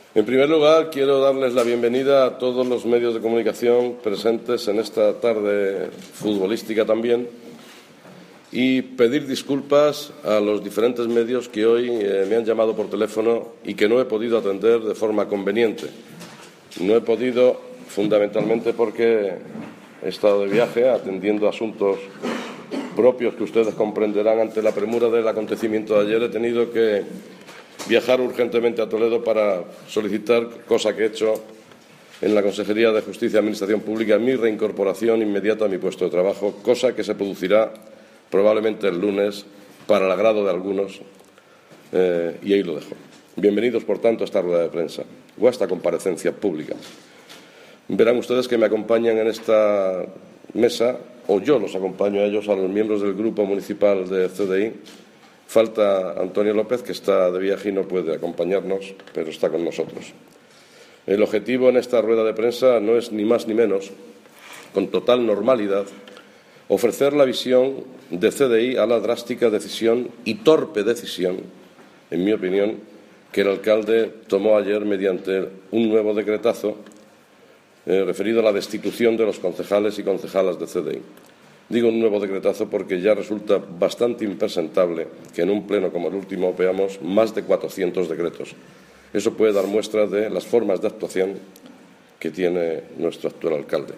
En primer lugar, quiero darles la bienvenida a todos los medios de comunicación presentes en esta tarde futbolística también y pedir disculpas a los diferentes medios que hoy me han llamado por teléfono y que no he podido atender de forma conveniente. No he podido fundamentalmente porque he estado de viaje atendiendo asuntos propios que ustedes comprenderán ante la premura del acontecimiento de ayer. He tenido que viajar urgentemente a Toledo para solicitar, cosa que he hecho en la Consejería de Justicia y Administración Pública, mi reincorporación inmediata a mi puesto de trabajo, cosa que se producirá probablemente el lunes para el agrado de algunos, y ahí lo dejo. Bienvenidos, por tanto, a esta rueda de prensa o a esta comparecencia pública. Verán ustedes que me acompañan en esta mesa, o yo los acompaño a ellos, a los miembros del Grupo Municipal de CDI. Falta Antonio López, que está de viaje y no puede acompañarnos, pero está con nosotros. El objetivo en esta rueda de prensa no es ni más ni menos, con total normalidad, ofrecer la visión de CDI a la drástica decisión y torpe decisión, en mi opinión, que el alcalde tomó ayer mediante un nuevo decretazo referido a la destitución de los concejales y concejalas de CDI. Digo un nuevo decretazo porque ya resulta bastante impresentable que en un pleno como el último veamos más de 400 decretos. Eso puede dar muestra de las formas de actuación que tiene nuestro actual alcalde.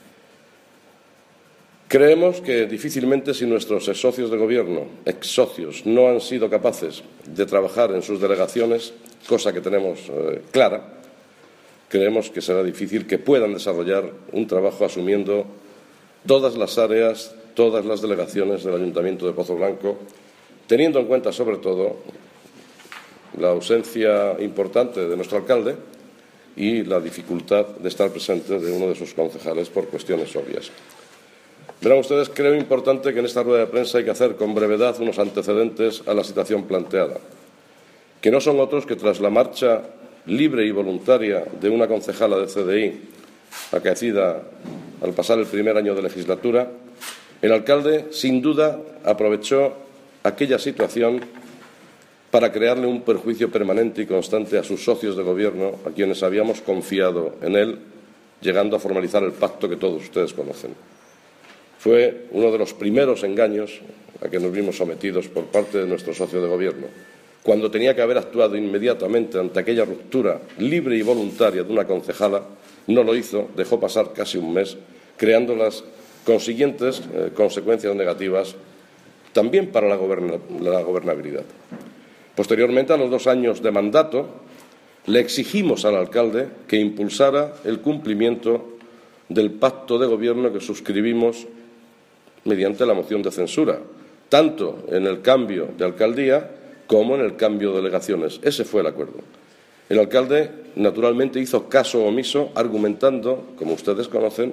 Creemos que difícilmente, si nuestros exsocios de Gobierno, exsocios, no han sido capaces de trabajar en sus delegaciones, cosa que tenemos clara, creemos que será difícil que puedan desarrollar un trabajo asumiendo todas las áreas, todas las delegaciones del Ayuntamiento de Pozo Blanco, teniendo en cuenta, sobre todo, la ausencia importante de nuestro alcalde y la dificultad de estar presente de uno de sus concejales por cuestiones obvias. Verán ustedes, creo importante que en esta rueda de prensa hay que hacer con brevedad unos antecedentes a la situación planteada, que no son otros que tras la marcha libre y voluntaria de una concejala de CDI acaecida al pasar el primer año de legislatura, el alcalde, sin duda, aprovechó aquella situación para crearle un perjuicio permanente y constante a sus socios de Gobierno, a quienes habíamos confiado en él, llegando a formalizar el pacto que todos ustedes conocen. Fue uno de los primeros engaños a que nos vimos sometidos por parte de nuestro socio de Gobierno, cuando tenía que haber actuado inmediatamente ante aquella ruptura libre y voluntaria de una concejala. No lo hizo, dejó pasar casi un mes, creando las consiguientes consecuencias negativas también para la gobernabilidad. Posteriormente, a los 2 años de mandato, le exigimos al alcalde que impulsara el cumplimiento del pacto de Gobierno que suscribimos mediante la moción de censura, tanto en el cambio de alcaldía como en el cambio de delegaciones. Ese fue el acuerdo. El alcalde, naturalmente, hizo caso omiso, argumentando, como ustedes conocen,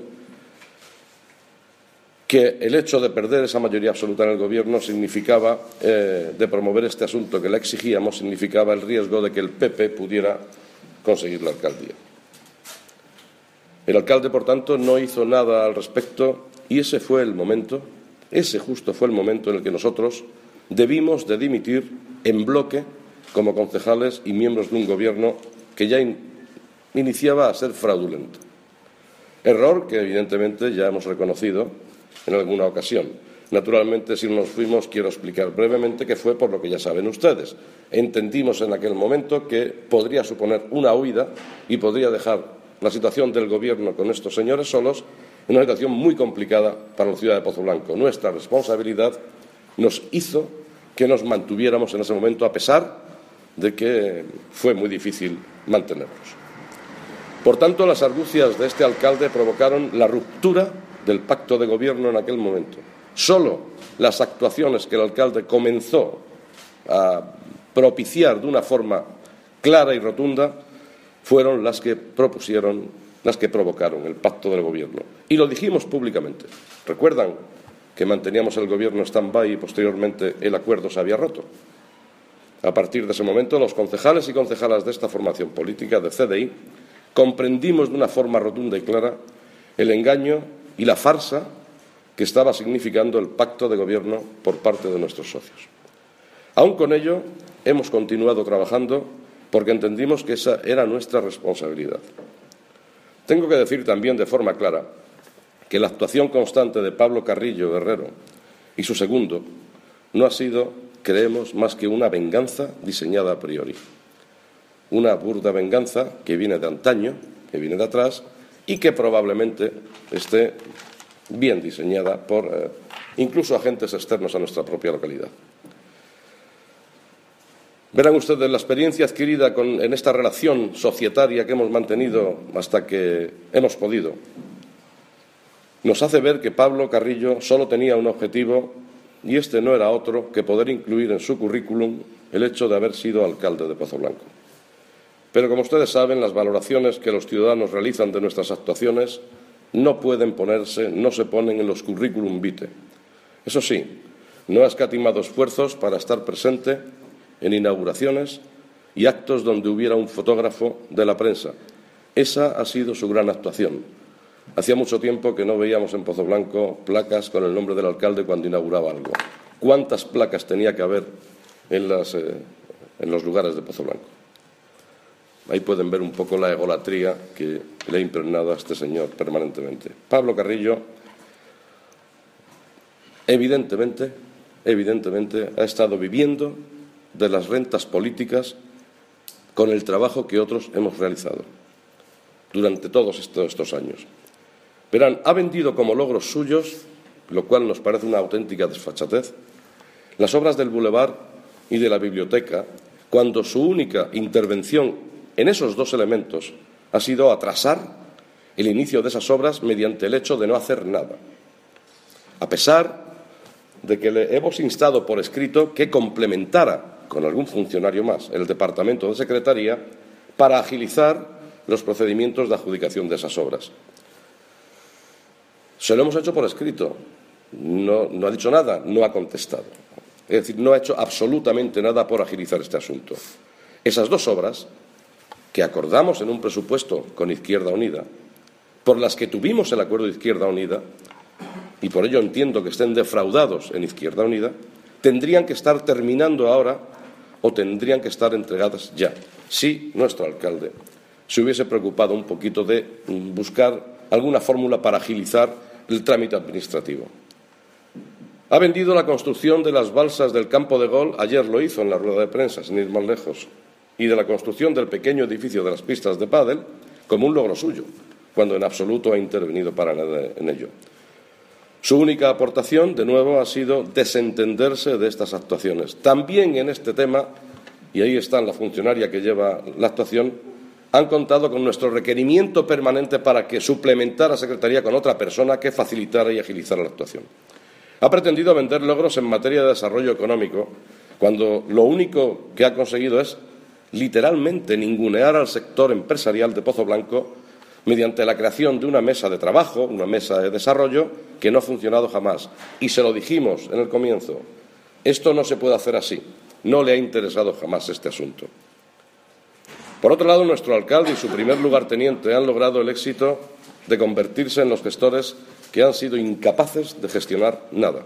que el hecho de perder esa mayoría absoluta en el Gobierno significaba, de promover este asunto que le exigíamos, significaba el riesgo de que el PP pudiera conseguir la alcaldía. El alcalde, por tanto, no hizo nada al respecto y ese fue el momento, ese justo fue el momento en el que nosotros debimos de dimitir en bloque como concejales y miembros de un Gobierno que ya iniciaba a ser fraudulento. Error que, evidentemente, ya hemos reconocido en alguna ocasión. Naturalmente, si nos fuimos, quiero explicar brevemente que fue por lo que ya saben ustedes. Entendimos en aquel momento que podría suponer una huida y podría dejar la situación del Gobierno con estos señores solos en una situación muy complicada para la ciudad de Pozo Blanco. Nuestra responsabilidad nos hizo que nos mantuviéramos en ese momento, a pesar de que fue muy difícil mantenernos. Por tanto, las argucias de este alcalde provocaron la ruptura del pacto de Gobierno en aquel momento. Solo las actuaciones que el alcalde comenzó a propiciar de una forma clara y rotunda fueron las que provocaron el pacto del Gobierno. Y lo dijimos públicamente. ¿Recuerdan que manteníamos el Gobierno stand-by y posteriormente el acuerdo se había roto? A partir de ese momento, los concejales y concejalas de esta formación política de CDI comprendimos de una forma rotunda y clara el engaño y la farsa que estaba significando el pacto de Gobierno por parte de nuestros socios. Aún con ello, hemos continuado trabajando porque entendimos que esa era nuestra responsabilidad. Tengo que decir también de forma clara que la actuación constante de Pablo Carrillo Guerrero y su segundo no ha sido, creemos, más que una venganza diseñada a priori. Una burda venganza que viene de antaño, que viene de atrás y que probablemente esté bien diseñada por incluso agentes externos a nuestra propia localidad. Verán ustedes la experiencia adquirida en esta relación societaria que hemos mantenido hasta que hemos podido. Nos hace ver que Pablo Carrillo solo tenía un objetivo y este no era otro que poder incluir en su currículum el hecho de haber sido alcalde de Pozoblanco. Pero, como ustedes saben, las valoraciones que los ciudadanos realizan de nuestras actuaciones no se ponen en los currículum vitae. Eso sí, no ha escatimado esfuerzos para estar presente en inauguraciones y actos donde hubiera un fotógrafo de la prensa. Esa ha sido su gran actuación. Hacía mucho tiempo que no veíamos en Pozoblanco placas con el nombre del alcalde cuando inauguraba algo. ¿Cuántas placas tenía que haber en los lugares de Pozoblanco? Ahí pueden ver un poco la egolatría que le ha impregnado a este señor permanentemente. Pablo Carrillo, evidentemente, ha estado viviendo de las rentas políticas con el trabajo que otros hemos realizado durante todos estos años. Verán, ha vendido como logros suyos, lo cual nos parece una auténtica desfachatez, las obras del Boulevard y de la biblioteca, cuando su única intervención en esos dos elementos ha sido atrasar el inicio de esas obras mediante el hecho de no hacer nada, a pesar de que le hemos instado por escrito que complementara con algún funcionario más el Departamento de Secretaría para agilizar los procedimientos de adjudicación de esas obras. Se lo hemos hecho por escrito, no ha dicho nada, no ha contestado. Es decir, no ha hecho absolutamente nada por agilizar este asunto. Esas dos obras que acordamos en un presupuesto con Izquierda Unida, por las que tuvimos el acuerdo de Izquierda Unida, y por ello entiendo que estén defraudados en Izquierda Unida, tendrían que estar terminando ahora o tendrían que estar entregadas ya, si nuestro alcalde se hubiese preocupado un poquito de buscar alguna fórmula para agilizar el trámite administrativo. Ha vendido la construcción de las balsas del campo de gol, ayer lo hizo en la rueda de prensa, sin ir más lejos, y de la construcción del pequeño edificio de las pistas de pádel como un logro suyo, cuando en absoluto ha intervenido para nada en ello. Su única aportación, de nuevo, ha sido desentenderse de estas actuaciones. También en este tema, y ahí está la funcionaria que lleva la actuación, han contado con nuestro requerimiento permanente para que suplementara la Secretaría con otra persona que facilitara y agilizara la actuación. Ha pretendido vender logros en materia de desarrollo económico, cuando lo único que ha conseguido es literalmente ningunear al sector empresarial de Pozoblanco mediante la creación de una mesa de trabajo, una mesa de desarrollo, que no ha funcionado jamás. Y se lo dijimos en el comienzo, esto no se puede hacer así, no le ha interesado jamás este asunto. Por otro lado, nuestro alcalde y su primer lugarteniente han logrado el éxito de convertirse en los gestores que han sido incapaces de gestionar nada.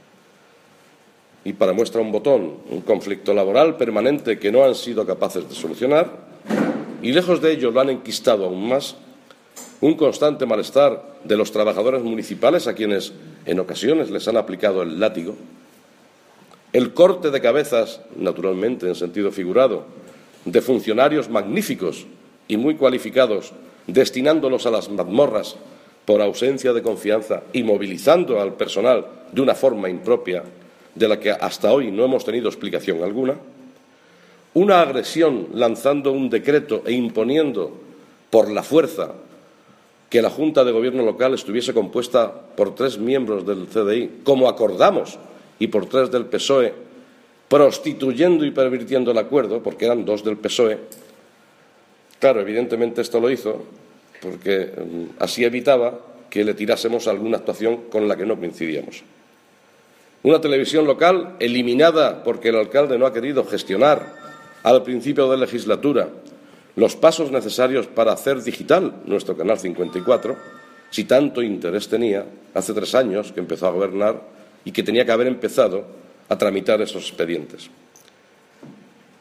Y para muestra un botón, un conflicto laboral permanente que no han sido capaces de solucionar, y lejos de ello lo han enquistado aún más, un constante malestar de los trabajadores municipales a quienes en ocasiones les han aplicado el látigo, el corte de cabezas, naturalmente en sentido figurado, de funcionarios magníficos y muy cualificados, destinándolos a las mazmorras por ausencia de confianza y movilizando al personal de una forma impropia de la que hasta hoy no hemos tenido explicación alguna, una agresión lanzando un decreto e imponiendo por la fuerza que la Junta de Gobierno local estuviese compuesta por 3 miembros del CDI, como acordamos, y por 3 del PSOE, prostituyendo y pervirtiendo el acuerdo, porque eran 2 del PSOE. Claro, evidentemente esto lo hizo porque así evitaba que le tirásemos alguna actuación con la que no coincidíamos. Una televisión local eliminada porque el alcalde no ha querido gestionar al principio de legislatura los pasos necesarios para hacer digital nuestro Canal 54, si tanto interés tenía, hace 3 años que empezó a gobernar y que tenía que haber empezado a tramitar esos expedientes.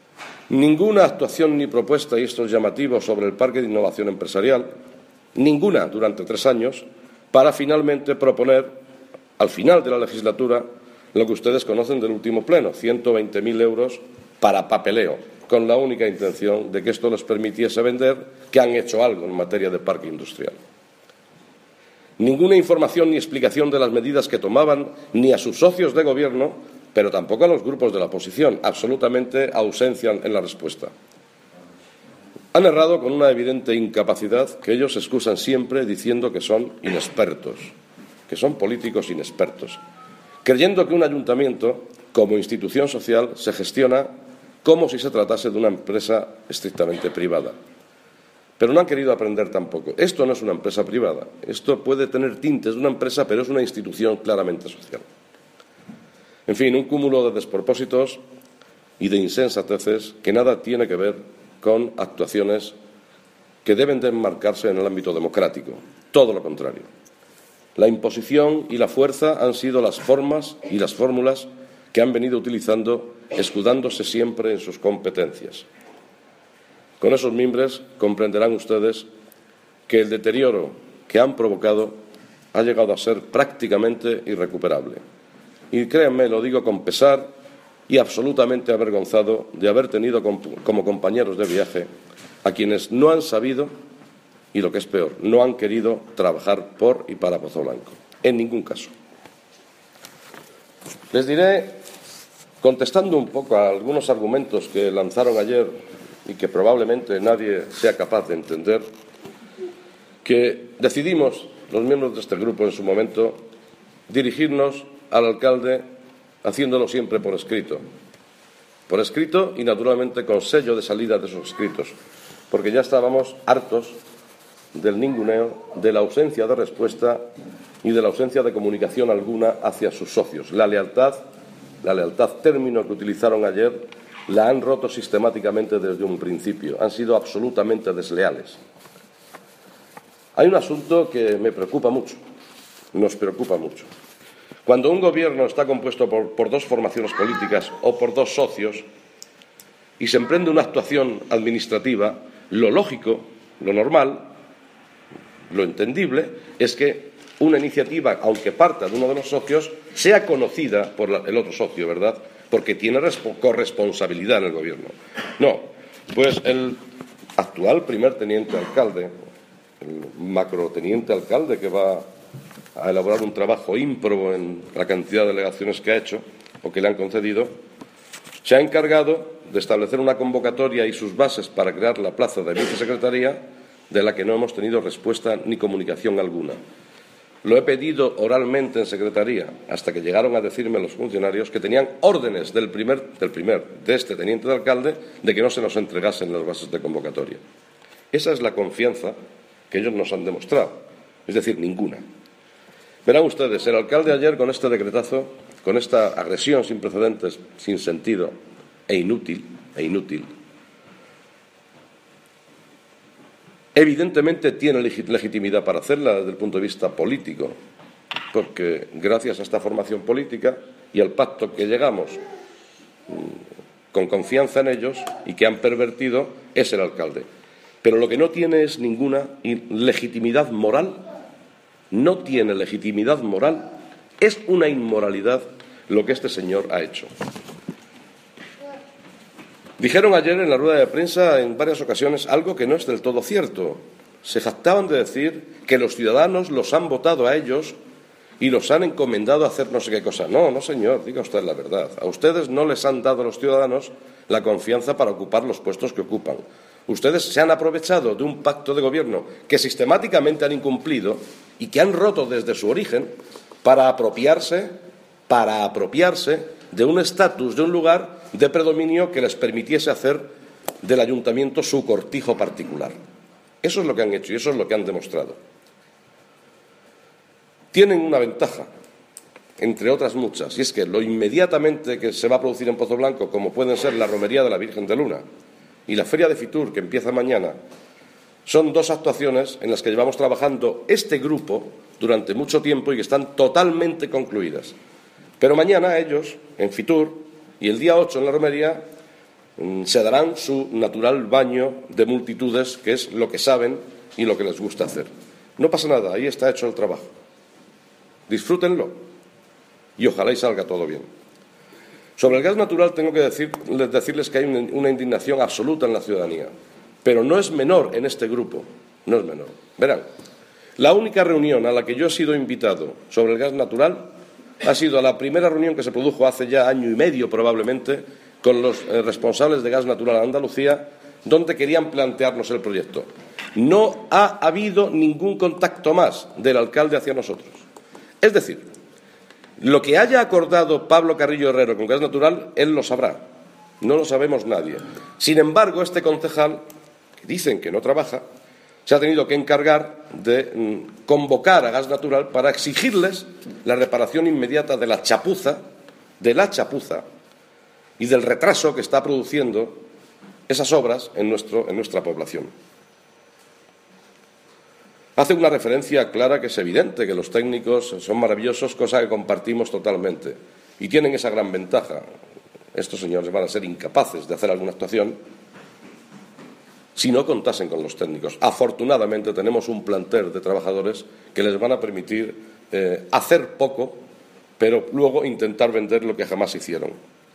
Ninguna actuación ni propuesta, y esto es llamativo, sobre el Parque de Innovación Empresarial, ninguna durante 3 años, para finalmente proponer, al final de la legislatura, lo que ustedes conocen del último pleno, 120.000 euros para papeleo, con la única intención de que esto les permitiese vender que han hecho algo en materia de parque industrial. Ninguna información ni explicación de las medidas que tomaban, ni a sus socios de gobierno, pero tampoco a los grupos de la oposición, absolutamente ausencia en la respuesta. Han errado con una evidente incapacidad que ellos excusan siempre diciendo que son inexpertos, que son políticos inexpertos, creyendo que un ayuntamiento, como institución social, se gestiona como si se tratase de una empresa estrictamente privada. Pero no han querido aprender tampoco. Esto no es una empresa privada. Esto puede tener tintes de una empresa, pero es una institución claramente social. En fin, un cúmulo de despropósitos y de insensateces que nada tiene que ver con actuaciones que deben de enmarcarse en el ámbito democrático. Todo lo contrario. La imposición y la fuerza han sido las formas y las fórmulas que han venido utilizando, escudándose siempre en sus competencias. Con esos mimbres comprenderán ustedes que el deterioro que han provocado ha llegado a ser prácticamente irrecuperable. Y créanme, lo digo con pesar y absolutamente avergonzado de haber tenido como compañeros de viaje a quienes no han sabido, y lo que es peor, no han querido trabajar por y para Pozo Blanco, en ningún caso. Les diré, contestando un poco a algunos argumentos que lanzaron ayer y que probablemente nadie sea capaz de entender, que decidimos, los miembros de este grupo en su momento, dirigirnos al alcalde haciéndolo siempre por escrito y naturalmente con sello de salida de esos escritos, porque ya estábamos hartos del ninguneo, de la ausencia de respuesta y de la ausencia de comunicación alguna hacia sus socios. La lealtad, término que utilizaron ayer, la han roto sistemáticamente desde un principio. Han sido absolutamente desleales. Hay un asunto que me preocupa mucho, nos preocupa mucho. Cuando un gobierno está compuesto por 2 formaciones políticas o por 2 socios y se emprende una actuación administrativa, lo lógico, lo normal, lo entendible, es que una iniciativa, aunque parta de uno de los socios, sea conocida por el otro socio, ¿verdad?, porque tiene corresponsabilidad en el gobierno. No, pues el actual primer teniente alcalde, el macroteniente alcalde que va a elaborar un trabajo ímprobo en la cantidad de delegaciones que ha hecho o que le han concedido, se ha encargado de establecer una convocatoria y sus bases para crear la plaza de vicesecretaría, de la que no hemos tenido respuesta ni comunicación alguna. Lo he pedido oralmente en secretaría, hasta que llegaron a decirme los funcionarios que tenían órdenes de este teniente de alcalde, de que no se nos entregasen las bases de convocatoria. Esa es la confianza que ellos nos han demostrado, es decir, ninguna. Verán ustedes, el alcalde ayer con este decretazo, con esta agresión sin precedentes, sin sentido e inútil, evidentemente tiene legitimidad para hacerla desde el punto de vista político, porque gracias a esta formación política y al pacto que llegamos con confianza en ellos y que han pervertido, es el alcalde. Pero lo que no tiene es ninguna legitimidad moral, no tiene legitimidad moral, es una inmoralidad lo que este señor ha hecho. Dijeron ayer en la rueda de prensa en varias ocasiones algo que no es del todo cierto. Se jactaban de decir que los ciudadanos los han votado a ellos y los han encomendado a hacer no sé qué cosa. No, señor, diga usted la verdad. A ustedes no les han dado los ciudadanos la confianza para ocupar los puestos que ocupan. Ustedes se han aprovechado de un pacto de gobierno que sistemáticamente han incumplido y que han roto desde su origen para apropiarse de un estatus, de un lugar de predominio que les permitiese hacer del ayuntamiento su cortijo particular. Eso es lo que han hecho y eso es lo que han demostrado. Tienen una ventaja, entre otras muchas, y es que lo inmediatamente que se va a producir en Pozo Blanco, como pueden ser la romería de la Virgen de Luna y la Feria de Fitur, que empieza mañana, son 2 actuaciones en las que llevamos trabajando este grupo durante mucho tiempo y que están totalmente concluidas. Pero mañana ellos, en Fitur, y el día 8 en la romería, se darán su natural baño de multitudes, que es lo que saben y lo que les gusta hacer. No pasa nada, ahí está hecho el trabajo. Disfrútenlo y ojalá y salga todo bien. Sobre el gas natural tengo que decirles que hay una indignación absoluta en la ciudadanía, pero no es menor en este grupo, no es menor. Verán, la única reunión a la que yo he sido invitado sobre el gas natural ha sido a la primera reunión que se produjo hace ya año y medio probablemente con los responsables de gas natural de Andalucía, donde querían plantearnos el proyecto. No ha habido ningún contacto más del alcalde hacia nosotros. Es decir, lo que haya acordado Pablo Carrillo Herrero con gas natural, él lo sabrá. No lo sabemos nadie. Sin embargo, este concejal, que dicen que no trabaja, se ha tenido que encargar de convocar a gas natural para exigirles la reparación inmediata de la chapuza y del retraso que está produciendo esas obras en nuestra población. Hace una referencia clara que es evidente que los técnicos son maravillosos, cosa que compartimos totalmente, y tienen esa gran ventaja. Estos señores van a ser incapaces de hacer alguna actuación si no contasen con los técnicos. Afortunadamente tenemos un plantel de trabajadores que les van a permitir hacer poco, pero luego intentar vender lo que jamás hicieron.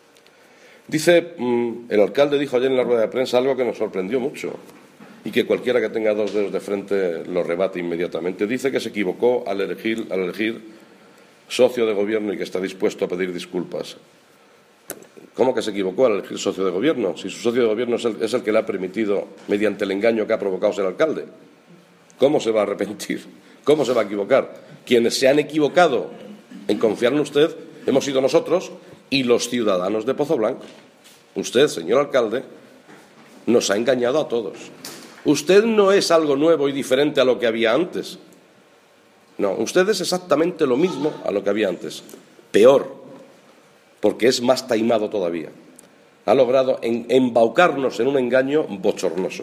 El alcalde dijo ayer en la rueda de prensa algo que nos sorprendió mucho y que cualquiera que tenga dos dedos de frente lo rebate inmediatamente. Dice que se equivocó al elegir socio de gobierno y que está dispuesto a pedir disculpas. ¿Cómo que se equivocó al elegir socio de gobierno? Si su socio de gobierno es el que le ha permitido, mediante el engaño que ha provocado ser alcalde. ¿Cómo se va a arrepentir? ¿Cómo se va a equivocar? Quienes se han equivocado en confiar en usted hemos sido nosotros y los ciudadanos de Pozoblanco. Usted, señor alcalde, nos ha engañado a todos. Usted no es algo nuevo y diferente a lo que había antes. No, usted es exactamente lo mismo a lo que había antes. Peor, porque es más taimado todavía. Ha logrado embaucarnos en un engaño bochornoso.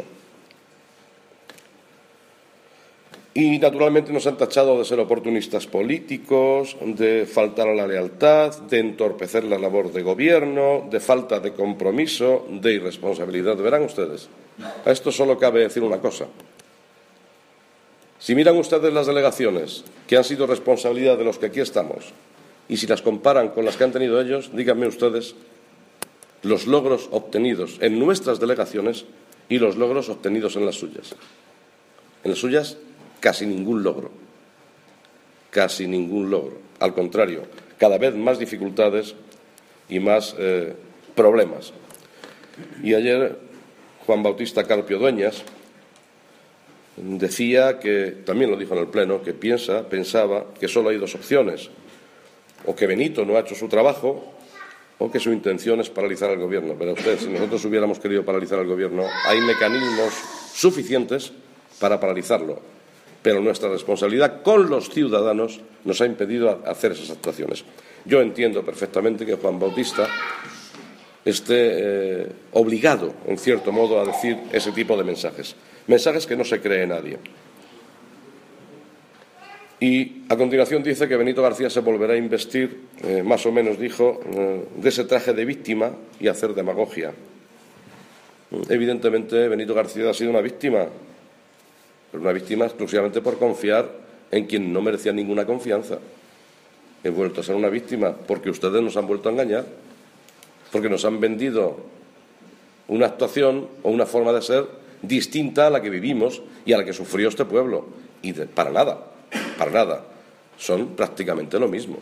Y, naturalmente, nos han tachado de ser oportunistas políticos, de faltar a la lealtad, de entorpecer la labor de gobierno, de falta de compromiso, de irresponsabilidad. Verán ustedes, a esto solo cabe decir una cosa. Si miran ustedes las delegaciones que han sido responsabilidad de los que aquí estamos y si las comparan con las que han tenido ellos, díganme ustedes los logros obtenidos en nuestras delegaciones y los logros obtenidos en las suyas. En las suyas, casi ningún logro. Casi ningún logro. Al contrario, cada vez más dificultades y más problemas. Y ayer Juan Bautista Carpio-Dueñas decía que, también lo dijo en el Pleno, que pensaba que solo hay dos opciones: o que Benito no ha hecho su trabajo o que su intención es paralizar el Gobierno. Pero usted, si nosotros hubiéramos querido paralizar el Gobierno, hay mecanismos suficientes para paralizarlo. Pero nuestra responsabilidad con los ciudadanos nos ha impedido hacer esas actuaciones. Yo entiendo perfectamente que Juan Bautista esté obligado, en cierto modo, a decir ese tipo de mensajes. Mensajes que no se cree nadie. Y a continuación dice que Benito García se volverá a investir, más o menos dijo, de ese traje de víctima y hacer demagogia. Evidentemente, Benito García ha sido una víctima, pero una víctima exclusivamente por confiar en quien no merecía ninguna confianza. He vuelto a ser una víctima porque ustedes nos han vuelto a engañar, porque nos han vendido una actuación o una forma de ser distinta a la que vivimos y a la que sufrió este pueblo. Y para nada. Son prácticamente lo mismo.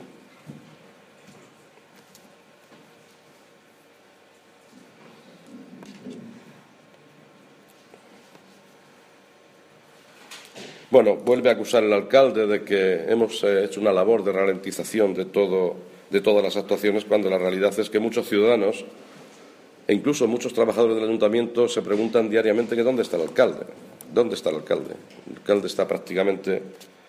Bueno, vuelve a acusar el alcalde de que hemos hecho una labor de ralentización de todas las actuaciones, cuando la realidad es que muchos ciudadanos e incluso muchos trabajadores del ayuntamiento se preguntan diariamente que ¿dónde está el alcalde? ¿Dónde está el alcalde? El alcalde está prácticamente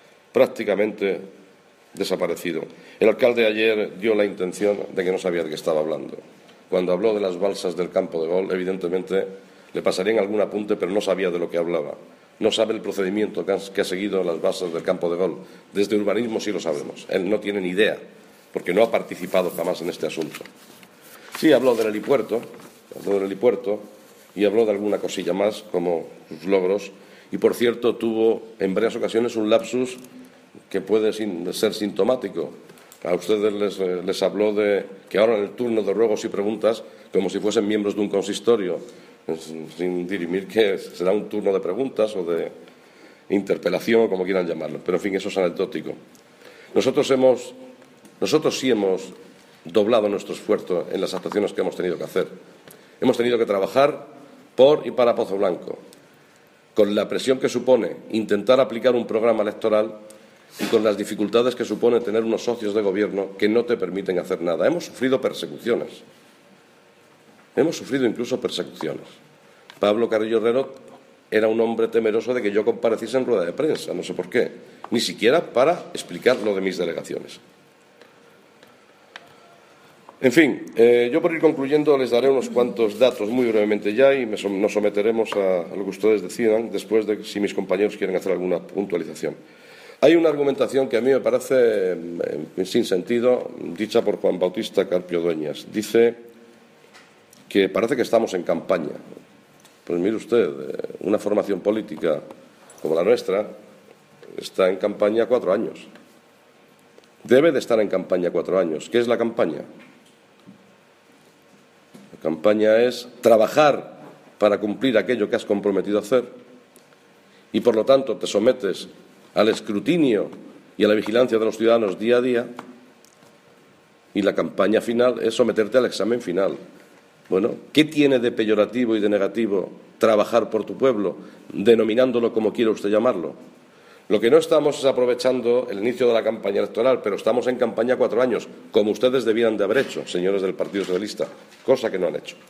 desaparecido. El alcalde ayer dio la intención de que no sabía de qué estaba hablando. Cuando habló de las balsas del campo de gol, evidentemente le pasarían algún apunte, pero no sabía de lo que hablaba. No sabe el procedimiento que ha seguido las balsas del campo de gol. Desde urbanismo sí lo sabemos. Él no tiene ni idea, porque no ha participado jamás en este asunto. Sí habló del helipuerto, habló del helipuerto y habló de alguna cosilla más, como sus logros. Y, por cierto, tuvo en varias ocasiones un lapsus que puede ser sintomático. A ustedes les habló de que ahora en el turno de ruegos y preguntas, como si fuesen miembros de un consistorio, sin dirimir que será un turno de preguntas o de interpelación o como quieran llamarlo. Pero, en fin, eso es anecdótico. Nosotros sí hemos doblado nuestro esfuerzo en las actuaciones que hemos tenido que hacer. Hemos tenido que trabajar por y para Pozo Blanco, con la presión que supone intentar aplicar un programa electoral y con las dificultades que supone tener unos socios de gobierno que no te permiten hacer nada. Hemos sufrido persecuciones. Hemos sufrido incluso persecuciones. Pablo Carrillo Herrero era un hombre temeroso de que yo compareciese en rueda de prensa, no sé por qué, ni siquiera para explicar lo de mis delegaciones. En fin, yo por ir concluyendo les daré unos cuantos datos muy brevemente ya y nos someteremos a lo que ustedes decidan después de si mis compañeros quieren hacer alguna puntualización. Hay una argumentación que a mí me parece sin sentido, dicha por Juan Bautista Carpio Dueñas. Dice que parece que estamos en campaña. Pues mire usted, una formación política como la nuestra está en campaña 4 años. Debe de estar en campaña 4 años. ¿Qué es la campaña? La campaña es trabajar para cumplir aquello que has comprometido a hacer y, por lo tanto, te sometes al escrutinio y a la vigilancia de los ciudadanos día a día, y la campaña final es someterte al examen final. Bueno, ¿qué tiene de peyorativo y de negativo trabajar por tu pueblo, denominándolo como quiera usted llamarlo? Lo que no estamos es aprovechando el inicio de la campaña electoral, pero estamos en campaña 4 años, como ustedes debían de haber hecho, señores del Partido Socialista, cosa que no han hecho.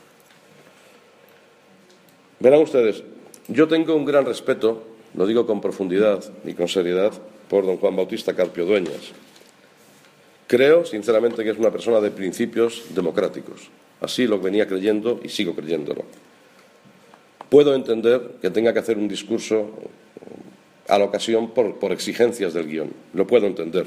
Verán ustedes, yo tengo un gran respeto, lo digo con profundidad y con seriedad, por don Juan Bautista Carpio Dueñas. Creo, sinceramente, que es una persona de principios democráticos. Así lo venía creyendo y sigo creyéndolo. Puedo entender que tenga que hacer un discurso a la ocasión por exigencias del guión. Lo puedo entender.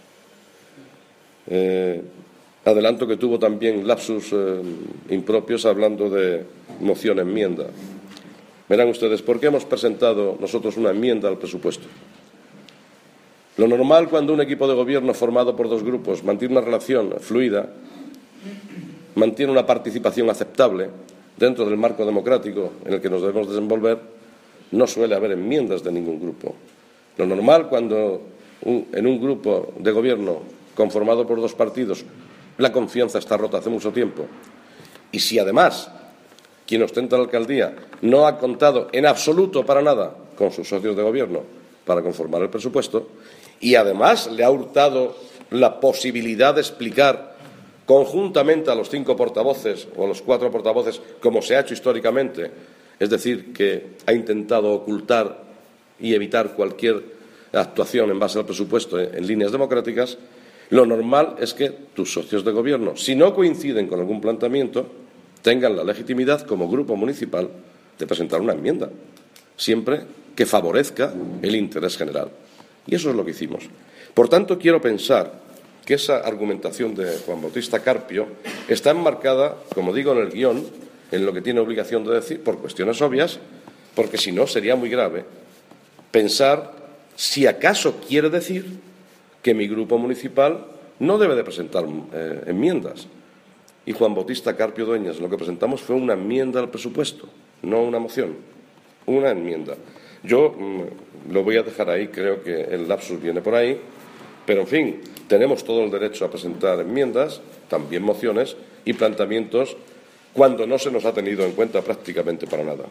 Adelanto que tuvo también lapsus impropios hablando de moción-enmienda. Verán ustedes, ¿por qué hemos presentado nosotros una enmienda al presupuesto? Lo normal cuando un equipo de gobierno formado por 2 grupos mantiene una relación fluida, mantiene una participación aceptable dentro del marco democrático en el que nos debemos desenvolver, no suele haber enmiendas de ningún grupo. Lo normal cuando en un grupo de gobierno conformado por 2 partidos la confianza está rota hace mucho tiempo, y si además quien ostenta la alcaldía no ha contado en absoluto para nada con sus socios de gobierno para conformar el presupuesto, y además le ha hurtado la posibilidad de explicar conjuntamente a los 5 portavoces o a los 4 portavoces, como se ha hecho históricamente, es decir, que ha intentado ocultar y evitar cualquier actuación en base al presupuesto en líneas democráticas, lo normal es que tus socios de gobierno, si no coinciden con algún planteamiento, tengan la legitimidad como grupo municipal de presentar una enmienda, siempre que favorezca el interés general. Y eso es lo que hicimos. Por tanto, quiero pensar que esa argumentación de Juan Bautista Carpio está enmarcada, como digo, en el guión, en lo que tiene obligación de decir, por cuestiones obvias, porque si no sería muy grave pensar si acaso quiere decir que mi grupo municipal no debe de presentar enmiendas. Y Juan Bautista Carpio Dueñas, lo que presentamos fue una enmienda al presupuesto, no una moción, una enmienda. Yo lo voy a dejar ahí, creo que el lapsus viene por ahí, pero en fin, tenemos todo el derecho a presentar enmiendas, también mociones y planteamientos cuando no se nos ha tenido en cuenta prácticamente para nada.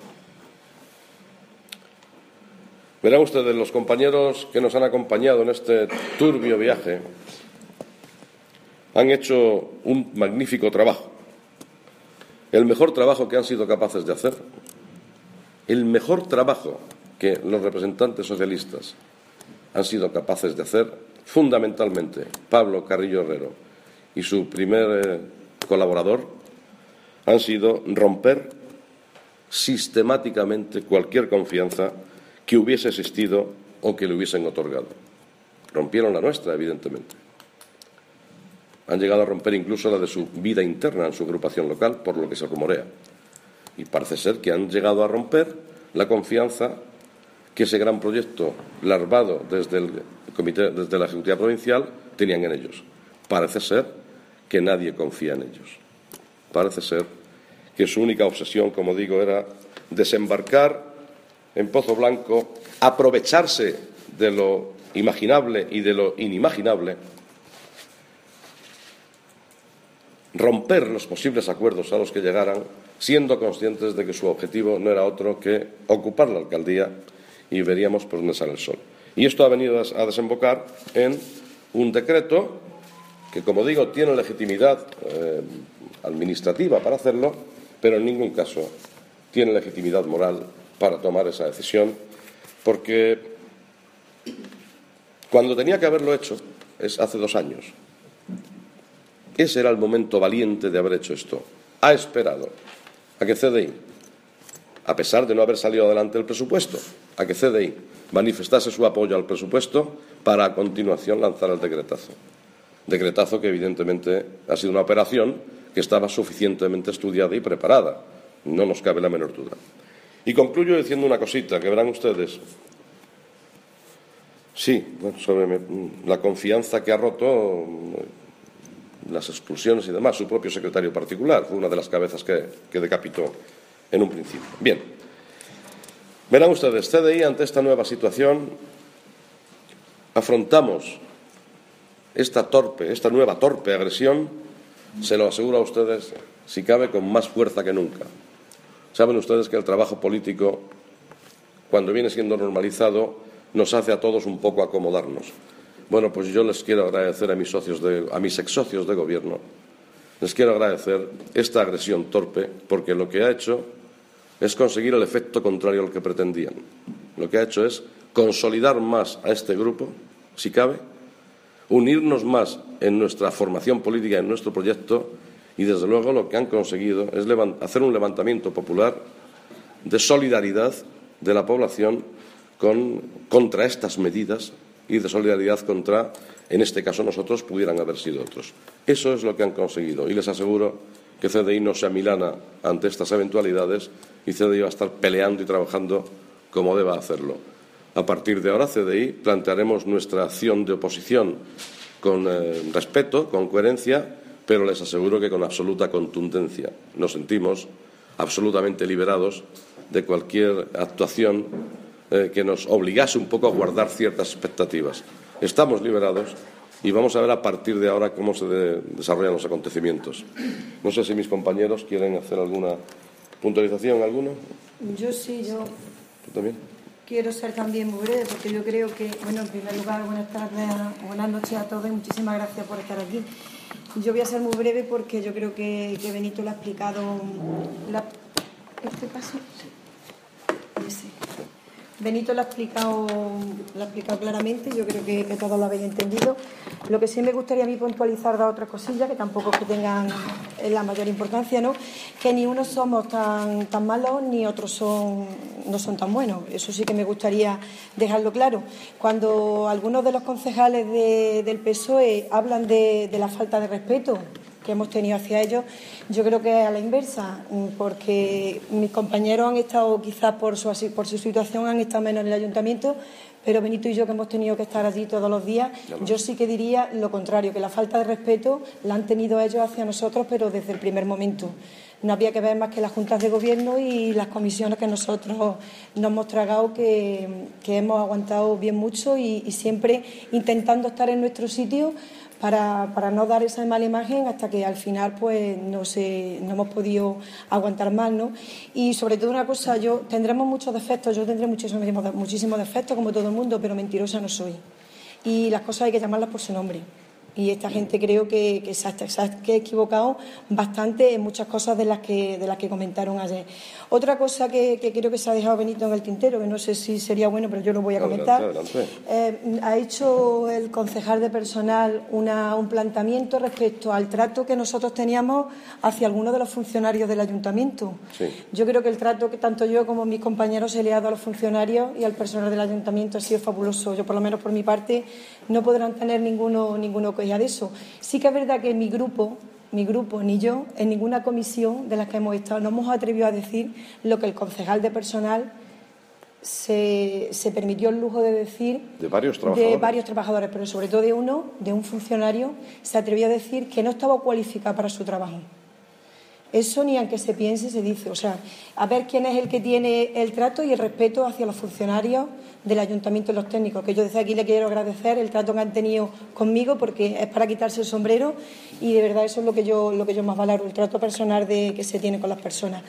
Verán ustedes, los compañeros que nos han acompañado en este turbio viaje han hecho un magnífico trabajo, el mejor trabajo que han sido capaces de hacer, el mejor trabajo que los representantes socialistas han sido capaces de hacer, fundamentalmente Pablo Carrillo Herrero y su primer colaborador, han sido romper sistemáticamente cualquier confianza que hubiese existido o que le hubiesen otorgado. Rompieron la nuestra, evidentemente. Han llegado a romper incluso la de su vida interna en su agrupación local, por lo que se rumorea. y parece ser que han llegado a romper la confianza que ese gran proyecto larvado desde el comité, desde la Ejecutiva Provincial, tenían en ellos. Parece ser que nadie confía en ellos. Parece ser que su única obsesión, como digo, era desembarcar en Pozo Blanco, aprovecharse de lo imaginable y de lo inimaginable, romper los posibles acuerdos a los que llegaran, siendo conscientes de que su objetivo no era otro que ocupar la alcaldía y veríamos por dónde sale el sol. Y esto ha venido a desembocar en un decreto que, como digo, tiene legitimidad administrativa para hacerlo, pero en ningún caso tiene legitimidad moral para tomar esa decisión, porque cuando tenía que haberlo hecho es hace 2 años. Ese era el momento valiente de haber hecho esto. Ha esperado a que CDI, a pesar de no haber salido adelante el presupuesto, a que CDI manifestase su apoyo al presupuesto para a continuación lanzar el decretazo. Decretazo que evidentemente ha sido una operación que estaba suficientemente estudiada y preparada. No nos cabe la menor duda. Y concluyo diciendo una cosita que verán ustedes. Sí, sobre la confianza que ha roto, las exclusiones y demás, su propio secretario particular fue una de las cabezas que decapitó en un principio. Bien, verán ustedes, CDI ante esta nueva situación afrontamos esta nueva torpe agresión, se lo aseguro a ustedes, si cabe, con más fuerza que nunca. Saben ustedes que el trabajo político, cuando viene siendo normalizado, nos hace a todos un poco acomodarnos. Bueno, pues yo les quiero agradecer a mis ex-socios de gobierno, les quiero agradecer esta agresión torpe, porque lo que ha hecho es conseguir el efecto contrario al que pretendían. Lo que ha hecho es consolidar más a este grupo, si cabe, unirnos más en nuestra formación política, en nuestro proyecto, y desde luego lo que han conseguido es hacer un levantamiento popular de solidaridad de la población contra estas medidas y de solidaridad contra, en este caso nosotros, pudieran haber sido otros. Eso es lo que han conseguido y les aseguro que CDI no se amilana ante estas eventualidades y CDI va a estar peleando y trabajando como deba hacerlo. A partir de ahora, CDI plantearemos nuestra acción de oposición con respeto, con coherencia, pero les aseguro que con absoluta contundencia. Nos sentimos absolutamente liberados de cualquier actuación que nos obligase un poco a guardar ciertas expectativas. Estamos liberados y vamos a ver a partir de ahora cómo se desarrollan los acontecimientos. No sé si mis compañeros quieren hacer alguna puntualización, ¿alguno? Yo sí, ¿Tú también? Quiero ser también muy breve porque yo creo que, bueno, en primer lugar, buenas tardes, buenas noches a todos y muchísimas gracias por estar aquí. Yo voy a ser muy breve porque yo creo que Benito lo ha explicado. ¿Este paso? Sí. Benito lo ha explicado claramente, yo creo que todos lo habéis entendido. Lo que sí me gustaría a mí puntualizar da otras cosillas que tampoco es que tengan la mayor importancia, ¿no? Que ni unos somos tan malos ni otros no son tan buenos. Eso sí que me gustaría dejarlo claro. Cuando algunos de los concejales del PSOE hablan de la falta de respeto que hemos tenido hacia ellos, yo creo que es a la inversa, porque mis compañeros han estado, quizás por su situación, han estado menos en el ayuntamiento, pero Benito y yo, que hemos tenido que estar allí todos los días, yo sí que diría lo contrario, que la falta de respeto la han tenido ellos hacia nosotros, pero desde el primer momento. No había que ver más que las juntas de gobierno y las comisiones que nosotros nos hemos tragado, que hemos aguantado bien mucho y siempre intentando estar en nuestro sitio para no dar esa mala imagen hasta que al final pues no hemos podido aguantar más, ¿no? Y sobre todo una cosa, tendremos muchos defectos, yo tendré muchísimos defectos como todo el mundo, pero mentirosa no soy. Y las cosas hay que llamarlas por su nombre. Y esta gente creo que se ha equivocado bastante en muchas cosas de las que comentaron ayer. Otra cosa que creo que se ha dejado Benito en el tintero, que no sé si sería bueno, pero yo lo voy a comentar. Adelante. Ha hecho el concejal de personal un planteamiento respecto al trato que nosotros teníamos hacia algunos de los funcionarios del ayuntamiento. Sí. Yo creo que el trato que tanto yo como mis compañeros se le ha dado a los funcionarios y al personal del ayuntamiento ha sido fabuloso. Yo, por lo menos por mi parte, no podrán tener ninguno queja de eso. Sí que es verdad que en mi grupo mi grupo ni yo, en ninguna comisión de las que hemos estado, no hemos atrevido a decir lo que el concejal de personal se permitió el lujo de decir. De varios trabajadores, pero sobre todo de un funcionario, se atrevió a decir que no estaba cualificado para su trabajo. Eso ni aunque se piense se dice. O sea, a ver quién es el que tiene el trato y el respeto hacia los funcionarios del Ayuntamiento y los técnicos, que yo desde aquí le quiero agradecer el trato que han tenido conmigo, porque es para quitarse el sombrero y de verdad eso es lo que yo más valoro, el trato personal que se tiene con las personas.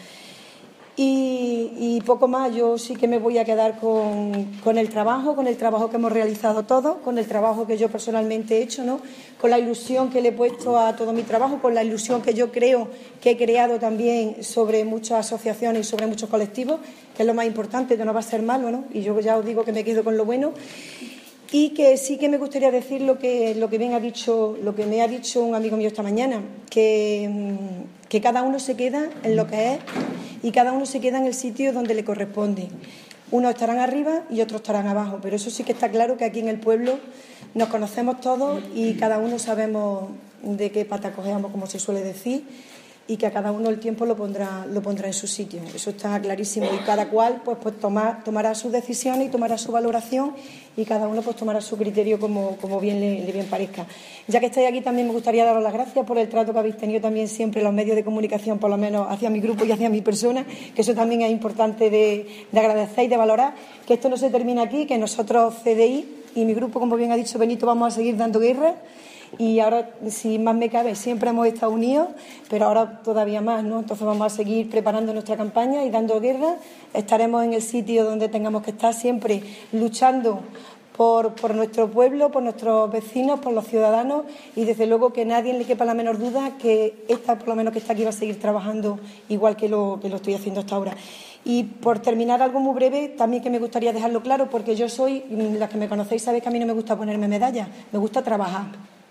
Y poco más, yo sí que me voy a quedar con el trabajo que hemos realizado todos, con el trabajo que yo personalmente he hecho, ¿no? Con la ilusión que le he puesto a todo mi trabajo, con la ilusión que yo creo que he creado también sobre muchas asociaciones y sobre muchos colectivos, que es lo más importante, que no va a ser malo, ¿no? Y yo ya os digo que me quedo con lo bueno. Y que sí que me gustaría decir lo que me ha dicho un amigo mío esta mañana, que cada uno se queda en lo que es y cada uno se queda en el sitio donde le corresponde. Unos estarán arriba y otros estarán abajo, pero eso sí que está claro que aquí en el pueblo nos conocemos todos y cada uno sabemos de qué pata cojeamos, como se suele decir, y que a cada uno el tiempo lo pondrá en su sitio. Eso está clarísimo y cada cual pues tomará sus decisiones y tomará su valoración y cada uno pues tomará su criterio como bien le bien parezca. Ya que estáis aquí también me gustaría daros las gracias por el trato que habéis tenido también siempre los medios de comunicación, por lo menos hacia mi grupo y hacia mi persona, que eso también es importante de agradecer y de valorar, que esto no se termina aquí, que nosotros CDI y mi grupo, como bien ha dicho Benito, vamos a seguir dando guerra. Y ahora, si más me cabe, siempre hemos estado unidos, pero ahora todavía más, ¿no? Entonces vamos a seguir preparando nuestra campaña y dando guerra. Estaremos en el sitio donde tengamos que estar, siempre luchando por nuestro pueblo, por nuestros vecinos, por los ciudadanos y desde luego que nadie le quepa la menor duda que esta, por lo menos que está aquí, va a seguir trabajando igual que lo estoy haciendo hasta ahora. Y por terminar, algo muy breve, también que me gustaría dejarlo claro, porque yo soy, las que me conocéis sabéis que a mí no me gusta ponerme medallas, me gusta trabajar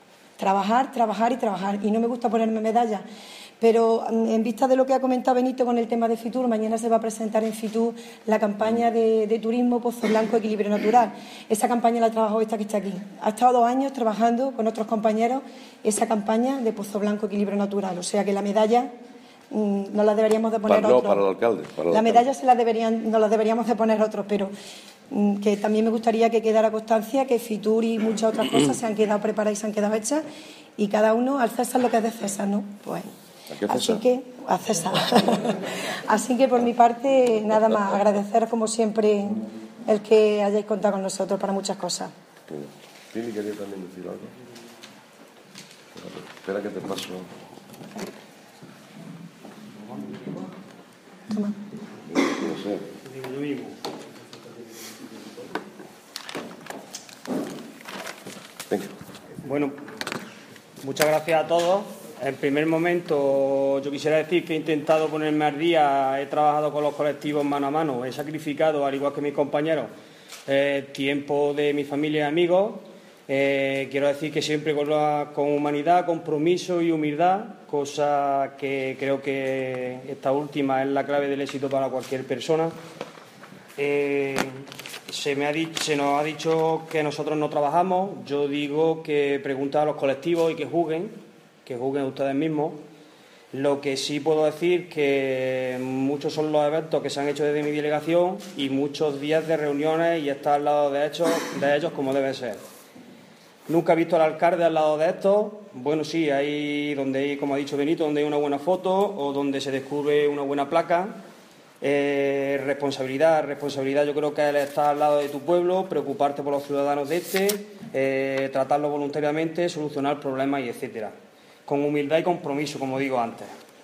y no me gusta ponerme medallas. Pero en vista de lo que ha comentado Benito con el tema de Fitur, mañana se va a presentar en Fitur la campaña de turismo Pozo Blanco Equilibrio Natural. Esa campaña la ha trabajado esta que está aquí. Ha estado 2 años trabajando con otros compañeros esa campaña de Pozo Blanco Equilibrio Natural. O sea que la medalla no la deberíamos de poner otros. Para el alcalde. La medalla no la deberíamos de poner otros, pero que también me gustaría que quedara constancia que Fitur y muchas otras cosas se han quedado preparadas y se han quedado hechas y cada uno al César lo que es de César, ¿no? Pues así que a César. Así que por mi parte nada más, agradeceros como siempre el que hayáis contado con nosotros para muchas cosas. Pili quería también decir algo. Espera que te paso. Toma. No sé. Venga. Bueno, muchas gracias a todos. En primer momento, yo quisiera decir que he intentado ponerme al día, he trabajado con los colectivos mano a mano, he sacrificado, al igual que mis compañeros, tiempo de mi familia y amigos. Quiero decir que siempre con humanidad, compromiso y humildad, cosa que creo que esta última es la clave del éxito para cualquier persona. Se nos ha dicho que nosotros no trabajamos. Yo digo que pregunten a los colectivos y que juzguen ustedes mismos. Lo que sí puedo decir que muchos son los eventos que se han hecho desde mi delegación y muchos días de reuniones y estar al lado de ellos como debe ser. Nunca he visto al alcalde al lado de estos. Bueno, sí, hay donde hay, como ha dicho Benito, donde hay una buena foto o donde se descubre una buena placa. Responsabilidad, yo creo que es estar al lado de tu pueblo, preocuparte por los ciudadanos de tratarlo voluntariamente, solucionar problemas y etcétera. Con humildad y compromiso, como digo antes.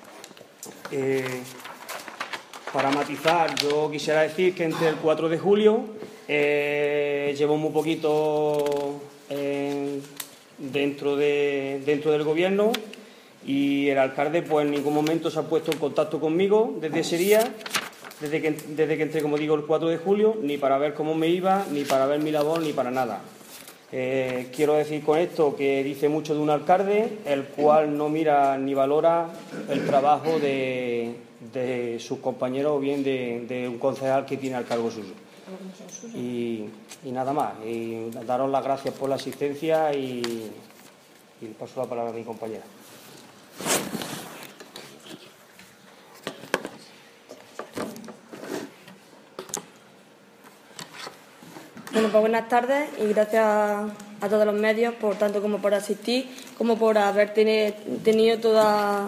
Para matizar, yo quisiera decir que entre el 4 de julio llevo muy poquito dentro del gobierno y el alcalde pues en ningún momento se ha puesto en contacto conmigo desde ese día, desde que entré, como digo, el 4 de julio, ni para ver cómo me iba, ni para ver mi labor, ni para nada. Quiero decir con esto que dice mucho de un alcalde, el cual no mira ni valora el trabajo de sus compañeros o bien de un concejal que tiene al cargo suyo. Y nada más, y daros las gracias por la asistencia y paso la palabra a mi compañera. Bueno, pues buenas tardes y gracias a todos los medios, por tanto como por asistir, como por haber tenido toda...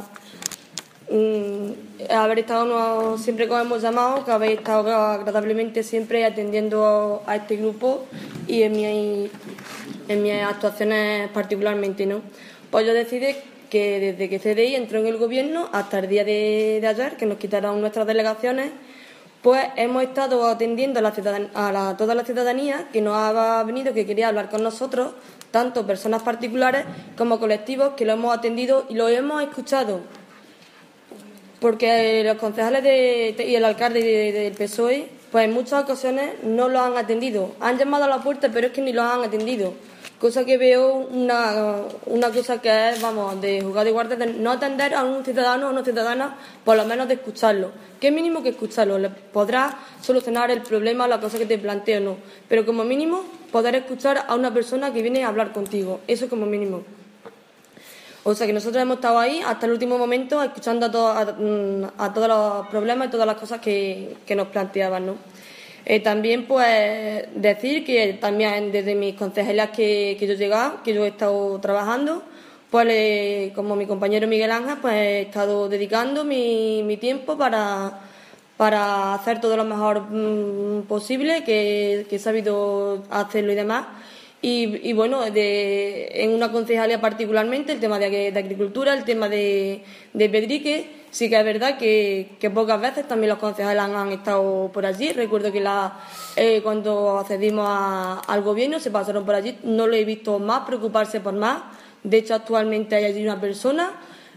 haber estado siempre como hemos llamado, que habéis estado agradablemente siempre atendiendo a este grupo y en mis actuaciones particularmente, ¿no? Pues yo decidí que desde que CDI entró en el Gobierno hasta el día de ayer, que nos quitaron nuestras delegaciones, pues hemos estado atendiendo a toda la ciudadanía que nos ha venido, que quería hablar con nosotros, tanto personas particulares como colectivos, que lo hemos atendido y lo hemos escuchado. Porque los concejales y el alcalde del PSOE, pues en muchas ocasiones no lo han atendido. Han llamado a la puerta, pero es que ni lo han atendido. Cosa que veo una cosa que es, vamos, de jugar de guardia, de no atender a un ciudadano o una ciudadana, por lo menos de escucharlo. ¿Qué mínimo que escucharlo? Le podrá solucionar el problema, la cosa que te planteo o no. Pero como mínimo, poder escuchar a una persona que viene a hablar contigo. Eso como mínimo. O sea que nosotros hemos estado ahí hasta el último momento escuchando a todos los problemas y todas las cosas que nos planteaban, ¿no? También pues decir que también desde mis concejalías que yo he llegado, que yo he estado trabajando, pues como mi compañero Miguel Ángel, pues he estado dedicando mi tiempo para hacer todo lo mejor posible, que he sabido hacerlo y demás. Y bueno, en una concejalía particularmente, el tema de agricultura, el tema de Pedrique, sí que es verdad que pocas veces también los concejales han estado por allí. Recuerdo que cuando accedimos al Gobierno se pasaron por allí, no lo he visto más preocuparse por más. De hecho, actualmente hay allí una persona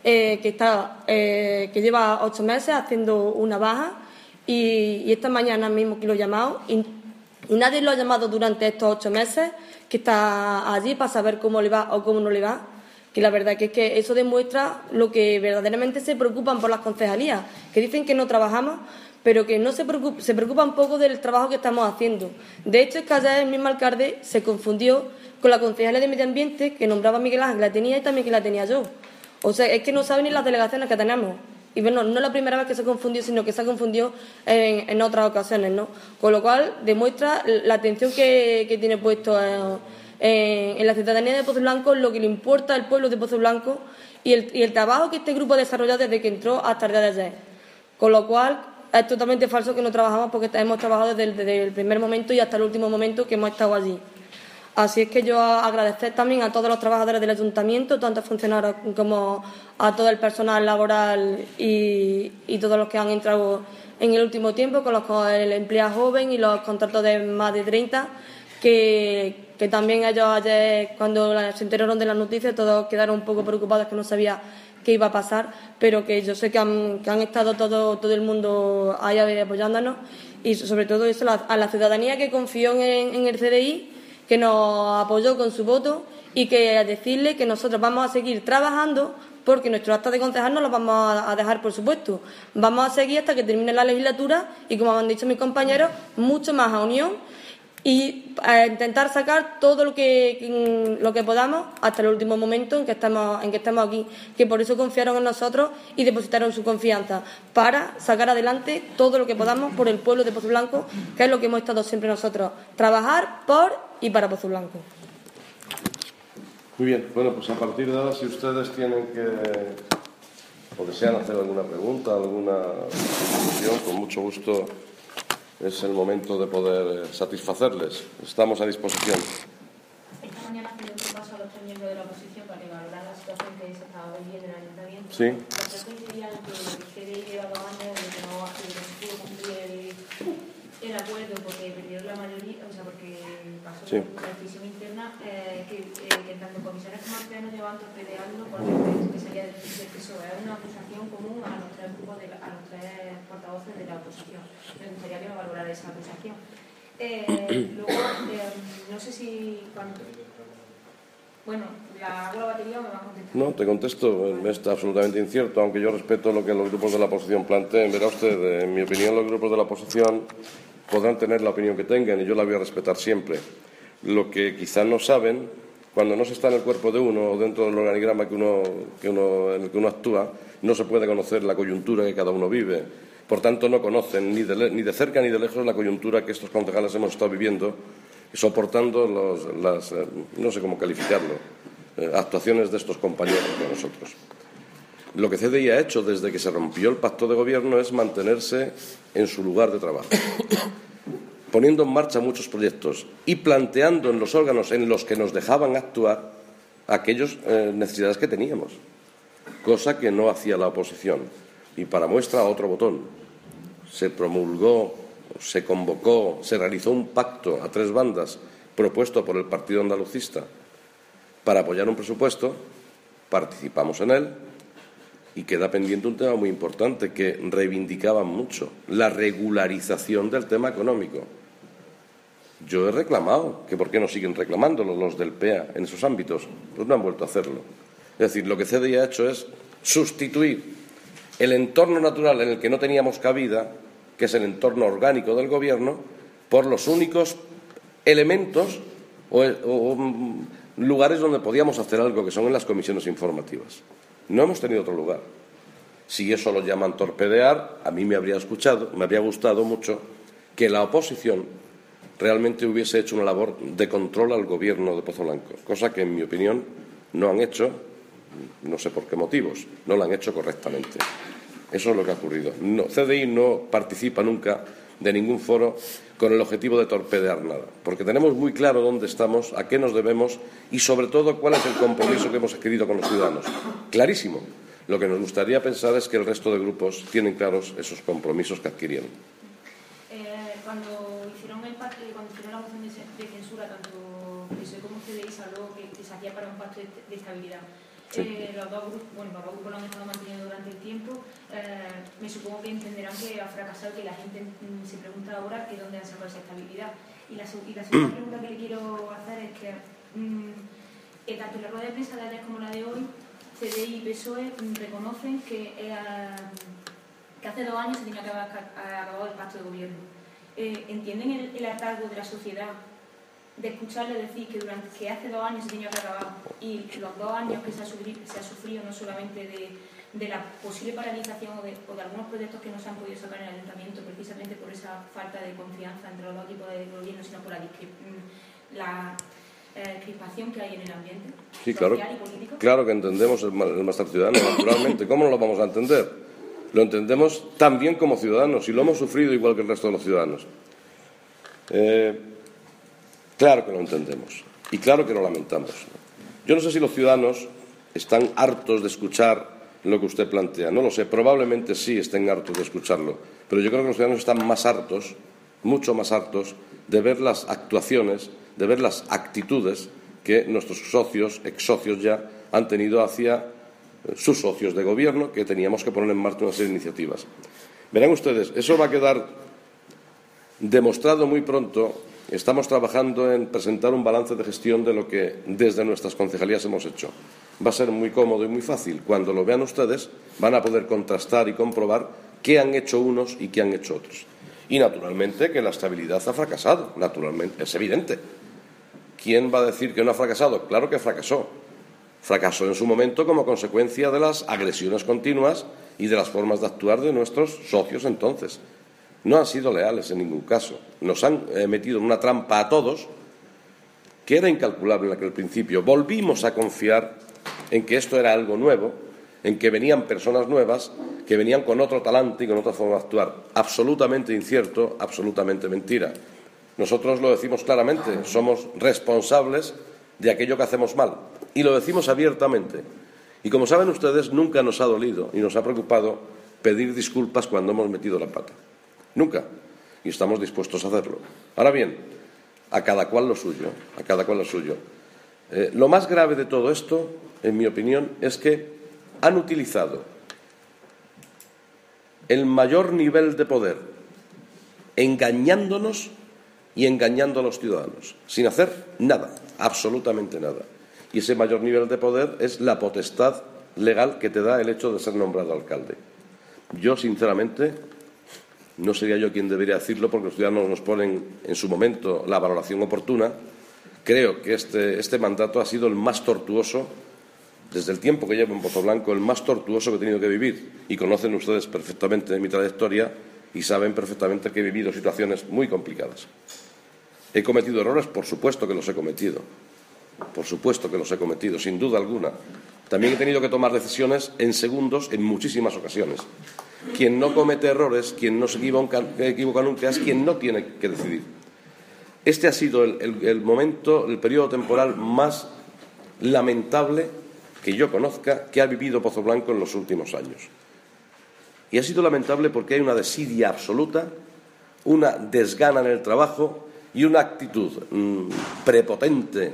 que lleva 8 meses haciendo una baja y esta mañana mismo que lo he llamado y nadie lo ha llamado durante estos 8 meses que está allí para saber cómo le va o cómo no le va, que la verdad que es que eso demuestra lo que verdaderamente se preocupan por las concejalías, que dicen que no trabajamos, pero que no se preocupan poco del trabajo que estamos haciendo. De hecho, es que ayer el mismo alcalde se confundió con la concejalía de Medio Ambiente, que nombraba a Miguel Ángel, que la tenía y también que la tenía yo. O sea, es que no saben ni las delegaciones que tenemos. Y bueno, no es la primera vez que se confundió, sino que se ha confundido en otras ocasiones, ¿no? Con lo cual demuestra la atención que tiene puesto en la ciudadanía de Pozo Blanco, lo que le importa al pueblo de Pozo Blanco y el trabajo que este grupo ha desarrollado desde que entró hasta el día de ayer. Con lo cual es totalmente falso que no trabajamos, porque hemos trabajado desde el primer momento y hasta el último momento que hemos estado allí. Así es que yo agradecer también a todos los trabajadores del ayuntamiento, tanto a funcionarios como a todo el personal laboral y todos los que han entrado en el último tiempo, con el empleo joven y los contratos de más de 30, que también ellos ayer, cuando se enteraron de las noticias, todos quedaron un poco preocupados, que no sabía qué iba a pasar, pero que yo sé que han estado todo el mundo ahí apoyándonos y sobre todo eso a la ciudadanía que confió en el CDI, que nos apoyó con su voto y que a decirle que nosotros vamos a seguir trabajando, porque nuestro acta de concejal no lo vamos a dejar, por supuesto. Vamos a seguir hasta que termine la legislatura y, como han dicho mis compañeros, mucho más a unión y a intentar sacar todo lo que podamos hasta el último momento en que estemos aquí, que por eso confiaron en nosotros y depositaron su confianza, para sacar adelante todo lo que podamos por el pueblo de Pozo Blanco, que es lo que hemos estado siempre nosotros, trabajar por y para Pozo Blanco. Muy bien, bueno, pues a partir de ahora, si ustedes tienen o desean hacer alguna pregunta, alguna discusión, con mucho gusto es el momento de poder satisfacerles. Estamos a disposición. Esta mañana hacía un paso a los 3 miembros de la oposición para valorar la situación que se estaba viviendo en el ayuntamiento. Sí. Lo que coincidía en que el CDI lleva 2 años de que no pudo cumplir el acuerdo porque perdieron la mayoría, o sea, porque pasó por una decisión interna que tanto comisiones como plenos llevan torpedeando por el que salía del PSOE. Es una acusación común a los 3 grupos, a los 3 portavoces de la oposición. Me gustaría que me valorara esa acusación. Luego, no sé si bueno, ¿hago la batería o me va a contestar? No, te contesto. Está absolutamente incierto, aunque yo respeto lo que los grupos de la oposición planteen. Verá usted, en mi opinión, los grupos de la oposición podrán tener la opinión que tengan y yo la voy a respetar siempre. Lo que quizás no saben Cuando no se está en el cuerpo de uno o dentro del organigrama en el que uno actúa, no se puede conocer la coyuntura que cada uno vive. Por tanto, no conocen ni de cerca ni de lejos la coyuntura que estos concejales hemos estado viviendo, soportando no sé cómo calificarlo, actuaciones de estos compañeros de nosotros. Lo que CDI ha hecho desde que se rompió el pacto de gobierno es mantenerse en su lugar de trabajo, poniendo en marcha muchos proyectos y planteando en los órganos en los que nos dejaban actuar aquellas necesidades que teníamos, cosa que no hacía la oposición. Y para muestra, otro botón. Se promulgó, se convocó, se realizó un pacto a 3 bandas propuesto por el Partido Andalucista para apoyar un presupuesto, participamos en él y queda pendiente un tema muy importante que reivindicaban mucho, la regularización del tema económico. Yo he reclamado, que por qué no siguen reclamándolo los del PEA en esos ámbitos, pues no han vuelto a hacerlo. Es decir, lo que CDI ha hecho es sustituir el entorno natural en el que no teníamos cabida, que es el entorno orgánico del Gobierno, por los únicos elementos o lugares donde podíamos hacer algo, que son en las comisiones informativas. No hemos tenido otro lugar. Si eso lo llaman torpedear, a mí me habría gustado mucho que la oposición realmente hubiese hecho una labor de control al Gobierno de Pozo Blanco, cosa que, en mi opinión, no han hecho, no sé por qué motivos, no lo han hecho correctamente. Eso es lo que ha ocurrido. No, CDI no participa nunca de ningún foro con el objetivo de torpedear nada, porque tenemos muy claro dónde estamos, a qué nos debemos y, sobre todo, cuál es el compromiso que hemos adquirido con los ciudadanos. Clarísimo. Lo que nos gustaría pensar es que el resto de grupos tienen claros esos compromisos que adquirieron. Cuando hicieron la moción de censura, tanto PSOE como CDI se habló que se hacía para un pacto de estabilidad. Sí. Los dos grupos lo han estado manteniendo durante el tiempo. Me supongo que entenderán que ha fracasado, que la gente se pregunta ahora que dónde han sacado esa estabilidad. Y la segunda pregunta que le quiero hacer es que tanto en la rueda de prensa de ayer como la de hoy, CDI y PSOE reconocen que hace 2 años se tenía que haber acabado el pacto de gobierno. ¿Entienden el hartazgo de la sociedad de escucharle decir que hace 2 años se tenía que acabar y los 2 años que se ha sufrido no solamente de la posible paralización o de algunos proyectos que no se han podido sacar en el ayuntamiento precisamente por esa falta de confianza entre los dos tipos de gobierno, sino por la crispación que hay en el ambiente social y político? Claro que entendemos el malestar ciudadano, naturalmente. ¿Cómo no lo vamos a entender? Lo entendemos también como ciudadanos y lo hemos sufrido igual que el resto de los ciudadanos. Claro que lo entendemos y claro que lo lamentamos. Yo no sé si los ciudadanos están hartos de escuchar lo que usted plantea. No lo sé, probablemente sí estén hartos de escucharlo, pero yo creo que los ciudadanos están más hartos, mucho más hartos, de ver las actuaciones, de ver las actitudes que nuestros socios, ex-socios ya, han tenido hacia sus socios de gobierno, que teníamos que poner en marcha una serie de iniciativas. Verán ustedes, eso va a quedar demostrado muy pronto. Estamos trabajando en presentar un balance de gestión de lo que desde nuestras concejalías hemos hecho. Va a ser muy cómodo y muy fácil. Cuando lo vean ustedes, van a poder contrastar y comprobar qué han hecho unos y qué han hecho otros. Y, naturalmente, que la estabilidad ha fracasado. Naturalmente, es evidente. ¿Quién va a decir que no ha fracasado? Claro que fracasó. Fracasó en su momento como consecuencia de las agresiones continuas y de las formas de actuar de nuestros socios entonces. No han sido leales en ningún caso. Nos han metido en una trampa a todos que era incalculable en aquel principio. Volvimos a confiar en que esto era algo nuevo, en que venían personas nuevas, que venían con otro talante y con otra forma de actuar. Absolutamente incierto, absolutamente mentira. Nosotros lo decimos claramente, somos responsables de aquello que hacemos mal. Y lo decimos abiertamente. Y como saben ustedes, nunca nos ha dolido y nos ha preocupado pedir disculpas cuando hemos metido la pata. Nunca. Y estamos dispuestos a hacerlo. Ahora bien, a cada cual lo suyo. A cada cual lo suyo. Lo más grave de todo esto, en mi opinión, es que han utilizado el mayor nivel de poder engañándonos y engañando a los ciudadanos, sin hacer nada, absolutamente nada. Y ese mayor nivel de poder es la potestad legal que te da el hecho de ser nombrado alcalde. Yo, sinceramente, no sería yo quien debería decirlo, porque los ciudadanos nos ponen en su momento la valoración oportuna. creo que este mandato ha sido el más tortuoso, desde el tiempo que llevo en Pozoblanco, el más tortuoso que he tenido que vivir. Y conocen ustedes perfectamente mi trayectoria y saben perfectamente que he vivido situaciones muy complicadas. ¿He cometido errores? Por supuesto que los he cometido. Por supuesto que los he cometido, sin duda alguna. También he tenido que tomar decisiones en segundos en muchísimas ocasiones. Quien no comete errores, quien no se equivoca nunca, es quien no tiene que decidir. Este ha sido el momento, el periodo temporal más lamentable que yo conozca que ha vivido Pozoblanco en los últimos años. Y ha sido lamentable porque hay una desidia absoluta, una desgana en el trabajo y una actitud prepotente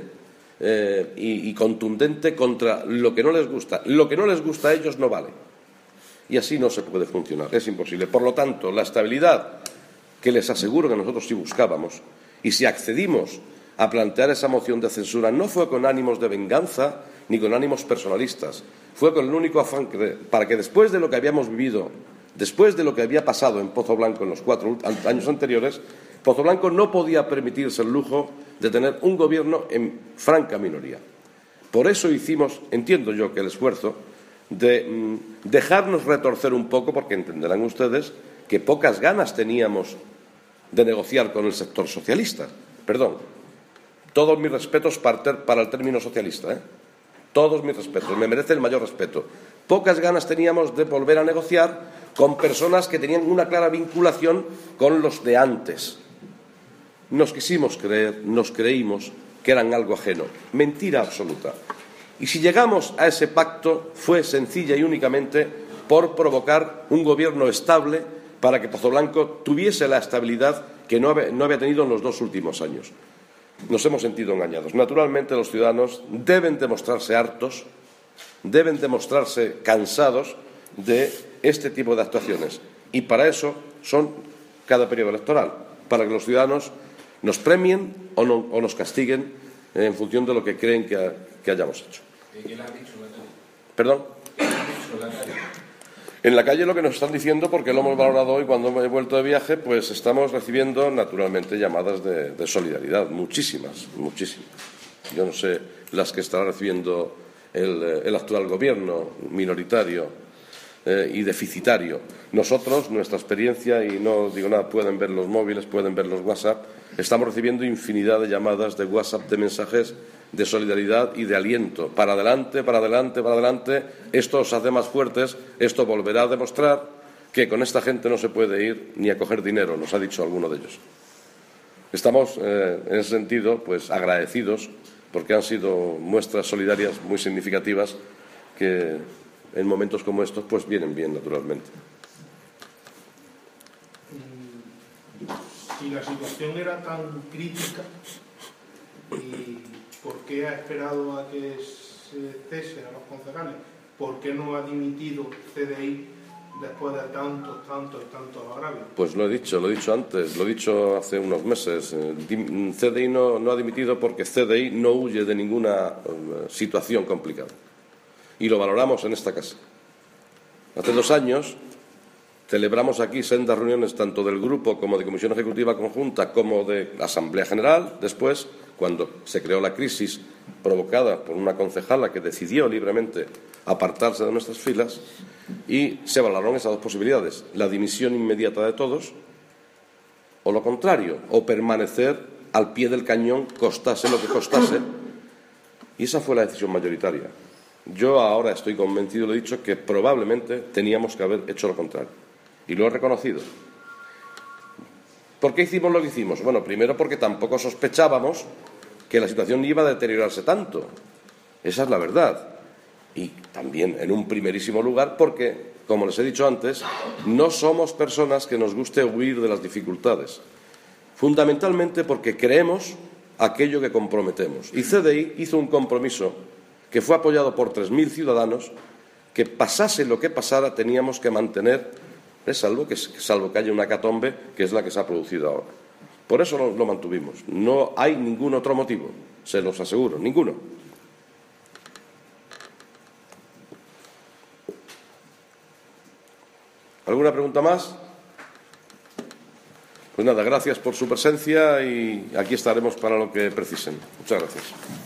y contundente contra lo que no les gusta. Lo que no les gusta a ellos no vale. Y así no se puede funcionar, es imposible. Por lo tanto, la estabilidad que les aseguro que nosotros sí buscábamos, y si accedimos a plantear esa moción de censura, no fue con ánimos de venganza ni con ánimos personalistas, fue con el único afán para que después de lo que habíamos vivido, después de lo que había pasado en Pozoblanco en los 4 años anteriores, Pozoblanco no podía permitirse el lujo de tener un gobierno en franca minoría. Por eso hicimos, entiendo yo, que el esfuerzo de dejarnos retorcer un poco, porque entenderán ustedes que pocas ganas teníamos de negociar con el sector socialista. Perdón, todos mis respetos para el término socialista, todos mis respetos, me merece el mayor respeto. Pocas ganas teníamos de volver a negociar con personas que tenían una clara vinculación con los de antes. Nos quisimos creer, nos creímos que eran algo ajeno. Mentira absoluta. Y si llegamos a ese pacto fue sencilla y únicamente por provocar un gobierno estable para que Pozoblanco tuviese la estabilidad que no había tenido en los 2 últimos años. Nos hemos sentido engañados. Naturalmente los ciudadanos deben demostrarse hartos, deben demostrarse cansados de este tipo de actuaciones. Y para eso son cada periodo electoral, para que los ciudadanos nos premien o nos castiguen en función de lo que creen que hayamos hecho. ¿Qué le han dicho en la calle? ¿Perdón? ¿Qué le han dicho en la calle? En la calle lo que nos están diciendo, porque lo hemos valorado hoy cuando he vuelto de viaje, pues estamos recibiendo naturalmente llamadas de solidaridad, muchísimas. Yo no sé las que estará recibiendo el actual gobierno minoritario y deficitario. Nosotros, nuestra experiencia, y no digo nada, pueden ver los móviles, pueden ver los WhatsApp, estamos recibiendo infinidad de llamadas de WhatsApp, de mensajes de solidaridad y de aliento. Para adelante, para adelante, para adelante. Esto os hace más fuertes, esto volverá a demostrar que con esta gente no se puede ir ni a coger dinero, nos ha dicho alguno de ellos. Estamos, en ese sentido, pues agradecidos porque han sido muestras solidarias muy significativas que en momentos como estos pues vienen bien, naturalmente. Si la situación era tan crítica, ¿y por qué ha esperado a que se cesen a los concejales? ¿Por qué no ha dimitido CDI después de tantos agravios? Pues lo he dicho antes, lo he dicho hace unos meses. CDI no ha dimitido porque CDI no huye de ninguna situación complicada. Y lo valoramos en esta casa. Hace 2 años celebramos aquí sendas reuniones tanto del Grupo como de Comisión Ejecutiva Conjunta como de la Asamblea General. Después, cuando se creó la crisis provocada por una concejala que decidió libremente apartarse de nuestras filas, y se valoraron esas 2 posibilidades: la dimisión inmediata de todos o lo contrario, o permanecer al pie del cañón, costase lo que costase. Y esa fue la decisión mayoritaria. Yo ahora estoy convencido, lo he dicho, que probablemente teníamos que haber hecho lo contrario. Y lo he reconocido. ¿Por qué hicimos lo que hicimos? Bueno, primero porque tampoco sospechábamos que la situación iba a deteriorarse tanto. Esa es la verdad. Y también, en un primerísimo lugar, porque, como les he dicho antes, no somos personas que nos guste huir de las dificultades. Fundamentalmente porque creemos aquello que comprometemos. Y CDI hizo un compromiso que fue apoyado por 3.000 ciudadanos, que pasase lo que pasara teníamos que mantener, salvo que haya una hecatombe, que es la que se ha producido ahora. Por eso lo mantuvimos. No hay ningún otro motivo, se los aseguro, ninguno. ¿Alguna pregunta más? Pues nada, gracias por su presencia y aquí estaremos para lo que precisen. Muchas gracias.